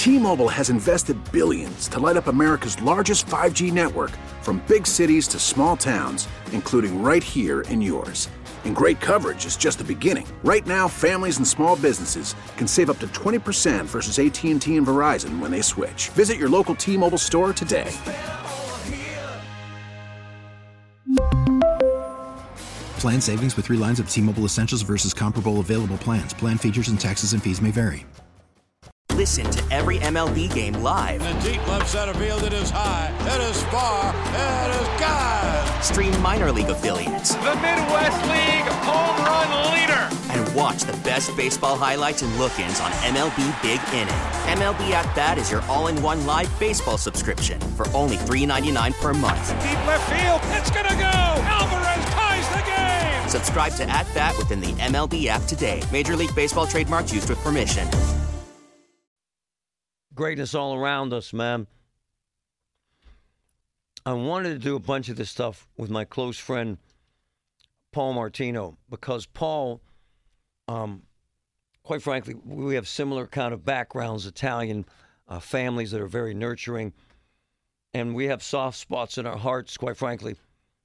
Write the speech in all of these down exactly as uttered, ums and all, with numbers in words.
T-Mobile has invested billions to light up America's largest five G network, from big cities to small towns, including right here in yours. And great coverage is just the beginning. Right now, families and small businesses can save up to twenty percent versus A T and T and Verizon when they switch. Visit your local T-Mobile store today. Plan savings with three lines of T-Mobile Essentials versus comparable available plans. Plan features and taxes and fees may vary. Listen to every M L B game live. In the deep left center field, it is high, it is far, it is gone. Stream minor league affiliates. The Midwest League home run leader. And watch the best baseball highlights and look-ins on M L B Big Inning. M L B At Bat is your all-in-one live baseball subscription for only three dollars and ninety-nine cents per month. Deep left field, it's gonna go. Alvarez ties the game. Subscribe to At Bat within the M L B app today. Major League Baseball trademarks used with permission. Greatness all around us, man. I wanted to do a bunch of this stuff with my close friend, Paul Martino, because Paul, um, quite frankly, we have similar kind of backgrounds, Italian uh, families that are very nurturing, and we have soft spots in our hearts, quite frankly.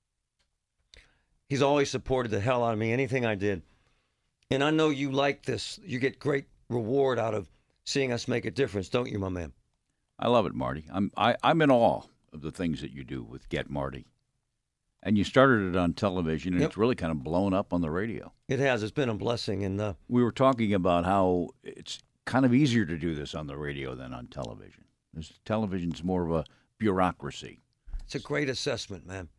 He's always supported the hell out of me, anything I did. And I know you like this. You get great reward out of seeing us make a difference, don't you, my man? I love it, Marty. I'm I, I'm in awe of the things that you do with Get Marty. And you started it on television, and yep. It's really kind of blown up on the radio. It has. It's been a blessing. And uh, we were talking about how it's kind of easier to do this on the radio than on television. This television's more of a bureaucracy. It's a great assessment, man.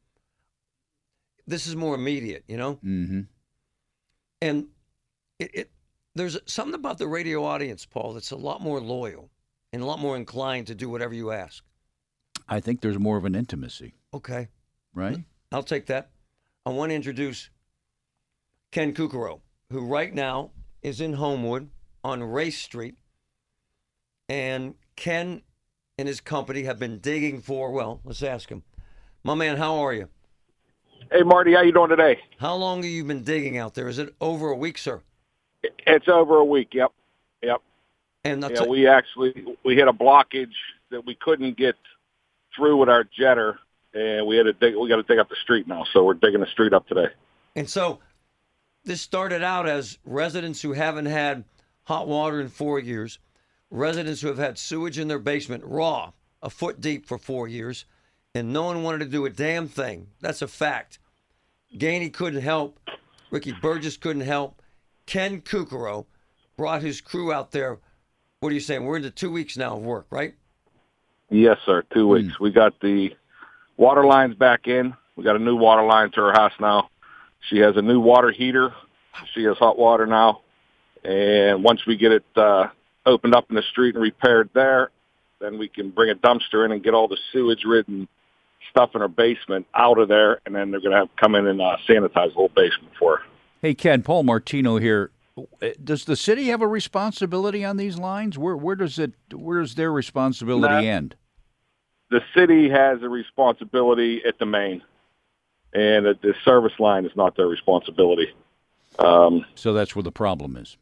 This is more immediate, you know? Mm-hmm. And it, it there's something about the radio audience, Paul, that's a lot more loyal and a lot more inclined to do whatever you ask. I think there's more of an intimacy. Okay. Right? I'll take that. I want to introduce Ken Kukuro, who right now is in Homewood on Race Street. And Ken and his company have been digging for, well, let's ask him. My man, how are you? Hey, Marty, how you doing today? How long have you been digging out there? Is it over a week, sir? It's over a week, yep. Yep. And yeah, we actually, we hit a blockage that we couldn't get through with our jetter, and we had to dig, we got to dig up the street now, so we're digging the street up today. And so this started out as residents who haven't had hot water in four years, residents who have had sewage in their basement raw, a foot deep for four years, and no one wanted to do a damn thing. That's a fact. Gainey couldn't help. Ricky Burgess couldn't help. Ken Kukuro brought his crew out there. What are you saying? We're into two weeks now of work, right? Yes, sir. Two weeks. Mm. We got the water lines back in. We got a new water line to her house now. She has a new water heater. She has hot water now. And once we get it uh, opened up in the street and repaired there, then we can bring a dumpster in and get all the sewage-ridden stuff in her basement out of there, and then they're going to have come in and uh, sanitize the whole basement for her. Hey, Ken, Paul Martino here. Does the city have a responsibility on these lines? Where where does it where does their responsibility Not, end? The city has a responsibility at the main, and the service line is not their responsibility. Um, so that's where the problem is.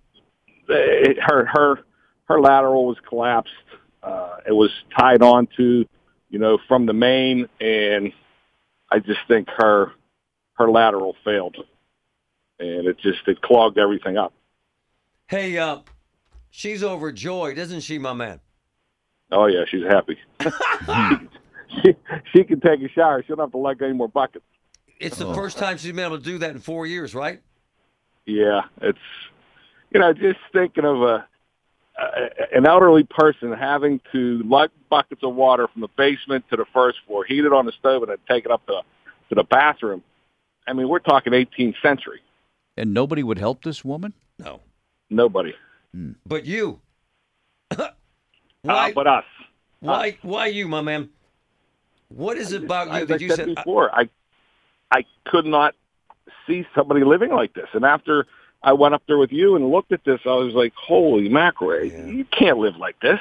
It, her her her lateral was collapsed. Uh, it was tied on to, you know, from the main, and I just think her her lateral failed. And it just, it clogged everything up. Hey, uh, she's overjoyed, isn't she, my man? Oh, yeah, she's happy. she, she, she can take a shower. She don't have to lug any more buckets. It's the oh. first time she's been able to do that in four years, right? Yeah, it's, you know, just thinking of a, a an elderly person having to lug buckets of water from the basement to the first floor, heat it on the stove, and then take it up to, to the bathroom. I mean, we're talking eighteenth century. And nobody would help this woman? No. Nobody. Hmm. But you. why? Uh, but us. Why? Us. Why you, my man? What is it about I, you as that I you said, said before? I, I could not see somebody living like this. And after I went up there with you and looked at this, I was like, "Holy mackerel! Yeah. You can't live like this."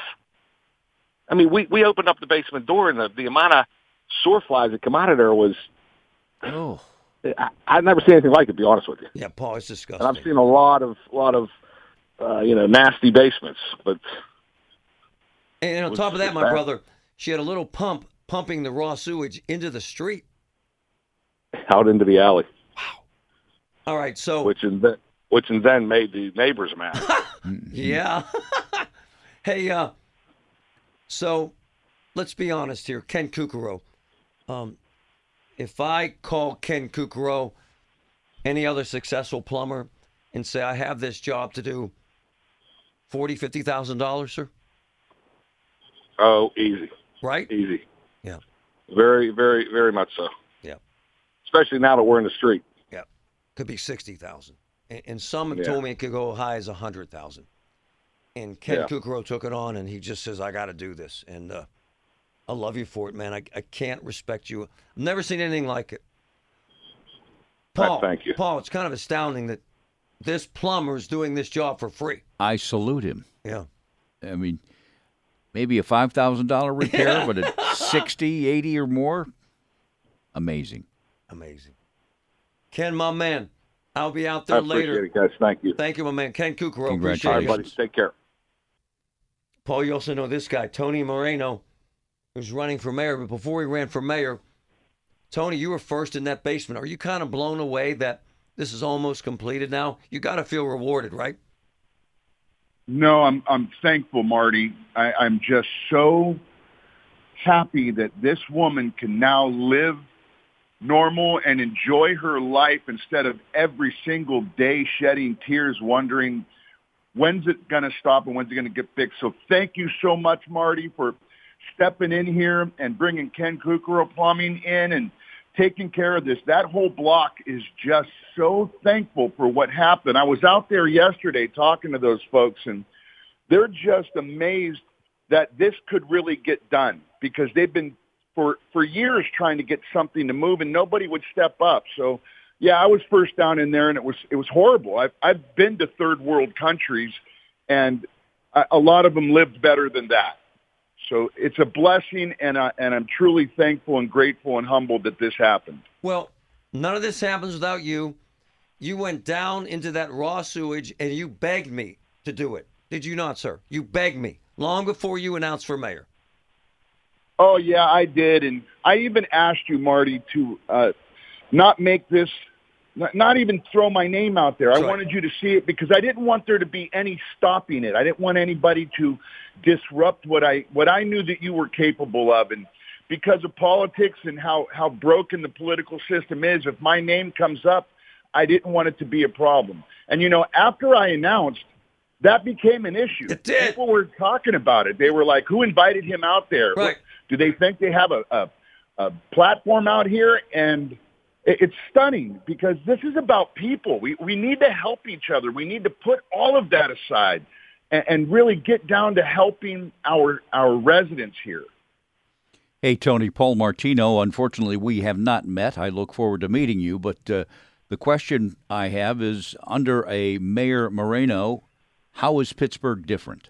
I mean, we we opened up the basement door, and the the amount of sore flies that come out of there was. Oh. I, I've never seen anything like it, to be honest with you. Yeah, Paul, it's disgusting. And I've seen a lot of, lot of, uh, you know, nasty basements, but And on was top of that, my bad. brother, she had a little pump pumping the raw sewage into the street. Out into the alley, All right, so which in then, which in then made the neighbors mad. yeah. Hey, uh, so let's be honest here, Ken Kukuro. Um, if I call Ken Kukuro, any other successful plumber, and say I have this job to do, forty, fifty thousand dollars, sir. Oh, easy, Right? easy. Yeah. Very, very, very much so. Yeah. Especially now that we're in the street. Yeah. Could be sixty thousand, and, and some have Yeah. told me it could go as high as a hundred thousand. And Ken Yeah. Kukuro took it on, and he just says, "I got to do this," and uh, I love you for it, man. I, I can't respect you. I've never seen anything like it. Paul, thank you. Paul, it's kind of astounding that this plumber is doing this job for free. I salute him. Yeah. I mean, maybe a five thousand dollars repair, but at sixty, eighty or more, amazing. Amazing. Ken, my man, I'll be out I there appreciate later. it, guys. Thank you. Thank you, my man. Ken Kukuro, All appreciate right, it. buddy. Take care. Paul, you also know this guy, Tony Moreno, who's running for mayor. But before he ran for mayor, Tony, you were first in that basement. Are you kind of blown away that this is almost completed now? You got to feel rewarded, right? No, I'm I'm thankful, Marty. I, I'm just so happy that this woman can now live normal and enjoy her life instead of every single day shedding tears, wondering when's it going to stop and when's it going to get fixed. So thank you so much, Marty, for stepping in here and bringing Ken Kukuro Plumbing in and taking care of this. That whole block is just so thankful for what happened. I was out there yesterday talking to those folks, and they're just amazed that this could really get done because they've been for, for years trying to get something to move, and nobody would step up. So, yeah, I was first down in there, and it was it was horrible. I've, I've been to third world countries, and a, a lot of them lived better than that. So it's a blessing, and, I, and I'm truly thankful and grateful and humbled that this happened. Well, none of this happens without you. You went down into that raw sewage, and you begged me to do it. Did you not, sir? You begged me long before you announced for mayor. Oh, yeah, I did. And I even asked you, Marty, to uh, not make this, not, not even throw my name out there. That's I right. wanted you to see it because I didn't want there to be any stopping it. I didn't want anybody to disrupt what I what I knew that you were capable of. And because of politics and how, how broken the political system is, if my name comes up, I didn't want it to be a problem. And, you know, after I announced, that became an issue. It did. People were talking about it. They were like, who invited him out there? Right. Do they think they have a, a, a platform out here? And it, it's stunning because this is about people. We, we need to help each other. We need to put all of that aside and, and really get down to helping our, our residents here. Hey, Tony, Paul Martino. Unfortunately, we have not met. I look forward to meeting you. But uh, the question I have is, under a Mayor Moreno, how is Pittsburgh different?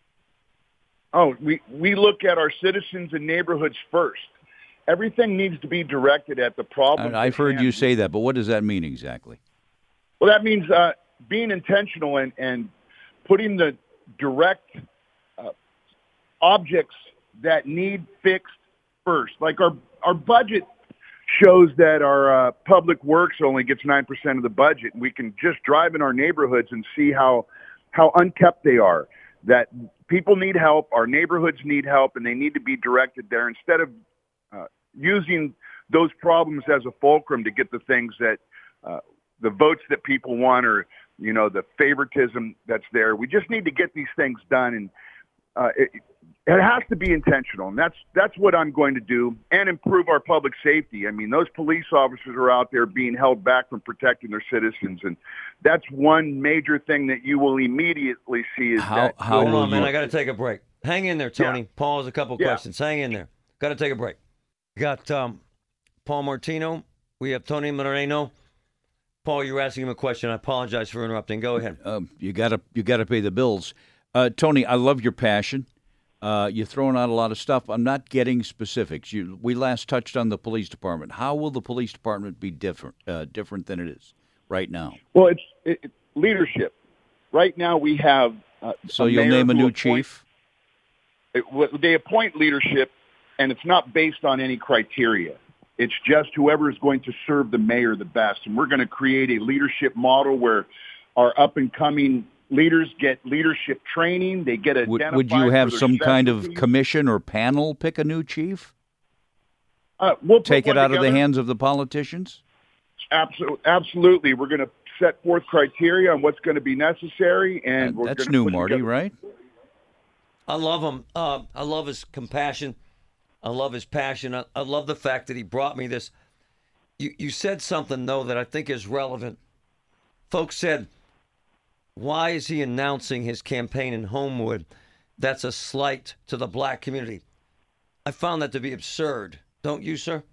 Oh, we, we look at our citizens and neighborhoods first. Everything needs to be directed at the problem. I've heard you say that, but what does that mean exactly? Well, that means uh, being intentional and, and putting the direct uh, objects that need fixed first. Like our, our budget shows that our uh, public works only gets nine percent of the budget. And we can just drive in our neighborhoods and see how, how unkept they are, that people need help, our neighborhoods need help, and they need to be directed there instead of uh, using those problems as a fulcrum to get the things that uh, the votes that people want or, you know, the favoritism that's there. We just need to get these things done, and uh, it, it has to be intentional, and that's that's what I'm going to do, and improve our public safety. I mean, those police officers are out there being held back from protecting their citizens, and that's one major thing that you will immediately see is How- that. how Hold will on, man. you- I got to take a break. Hang in there, Tony. Yeah. Paul has a couple Yeah. questions. Hang in there. Got to take a break. Got um, Paul Martino. We have Tony Moreno. Paul, you were asking him a question. I apologize for interrupting. Go ahead. Um, you gotta you gotta pay the bills. Uh, Tony, I love your passion. Uh, you're throwing out a lot of stuff. I'm not getting specifics. You, we last touched on the police department. How will the police department be different uh, different than it is right now? Well, it's it, it, leadership. Right now we have uh, So a you'll mayor name a who new appoints- chief? it, they appoint leadership, and it's not based on any criteria. It's just whoever is going to serve the mayor the best. And we're going to create a leadership model where our up-and-coming leaders get leadership training. They get identified. Would, would you have some kind of specialties. commission or panel pick a new chief? Uh, we'll Take it out together. of the hands of the politicians? Absolutely. Absolutely. We're going to set forth criteria on what's going to be necessary. and Uh, we're That's going to new, put Marty, together- right? I love him. Uh, I love his compassion. I love his passion. I, I love the fact that he brought me this. You, you said something, though, that I think is relevant. Folks said, why is he announcing his campaign in Homewood? That's a slight to the black community. I found that to be absurd. Don't you, sir?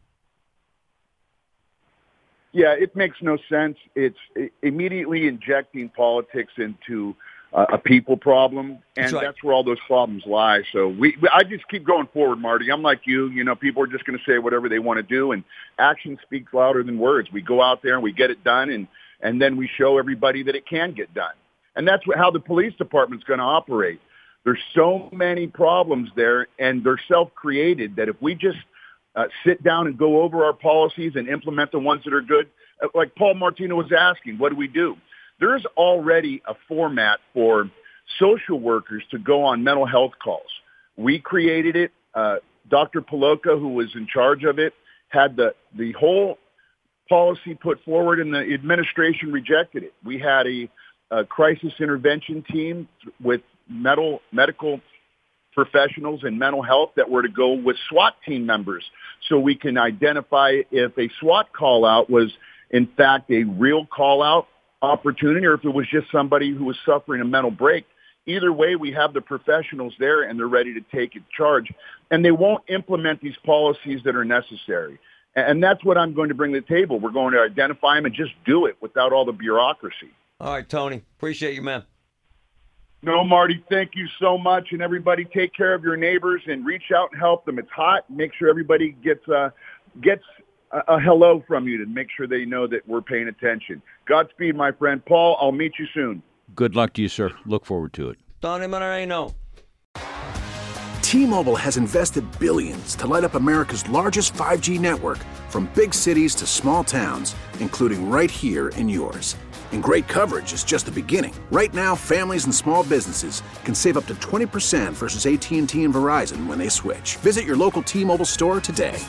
Yeah, it makes no sense. It's immediately injecting politics into uh, a people problem, and That's right. that's where all those problems lie. So we, we, I just keep going forward, Marty. I'm like you. You know, people are just going to say whatever they want to do, and action speaks louder than words. We go out there and we get it done, and, and then we show everybody that it can get done. And that's what, how the police department's going to operate. There's so many problems there, and they're self-created, that if we just uh, sit down and go over our policies and implement the ones that are good, uh, like Paul Martino was asking, what do we do? There's already a format for social workers to go on mental health calls. We created it. Uh, Doctor Paloka, who was in charge of it, had the, the whole policy put forward, and the administration rejected it. We had a, a crisis intervention team with mental, medical professionals in mental health that were to go with SWAT team members, so we can identify if a SWAT call out was in fact a real call out opportunity, or if it was just somebody who was suffering a mental break. Either way, we have the professionals there, and they're ready to take charge. And they won't implement these policies that are necessary. And that's what I'm going to bring to the table. We're going to identify them and just do it without all the bureaucracy. All right, Tony. Appreciate you, man. No, Marty, thank you so much. And everybody, take care of your neighbors and reach out and help them. It's hot. Make sure everybody gets uh, gets a, a hello from you to make sure they know that we're paying attention. Godspeed, my friend. Paul, I'll meet you soon. Good luck to you, sir. Look forward to it. Tony Marino. T-Mobile has invested billions to light up America's largest five G network, from big cities to small towns, including right here in yours. And great coverage is just the beginning. Right now, families and small businesses can save up to twenty percent versus A T and T and Verizon when they switch. Visit your local T-Mobile store today.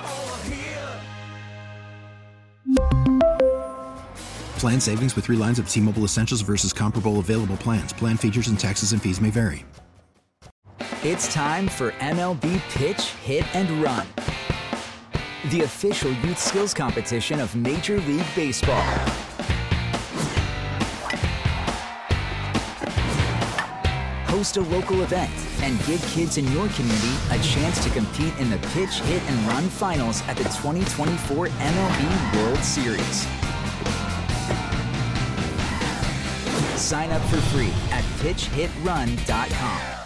Plan savings with three lines of T-Mobile Essentials versus comparable available plans. Plan features and taxes and fees may vary. It's time for M L B Pitch, Hit, and Run, the official youth skills competition of Major League Baseball. Host a local event and give kids in your community a chance to compete in the Pitch, Hit, and Run finals at the twenty twenty-four M L B World Series. Sign up for free at pitch hit run dot com.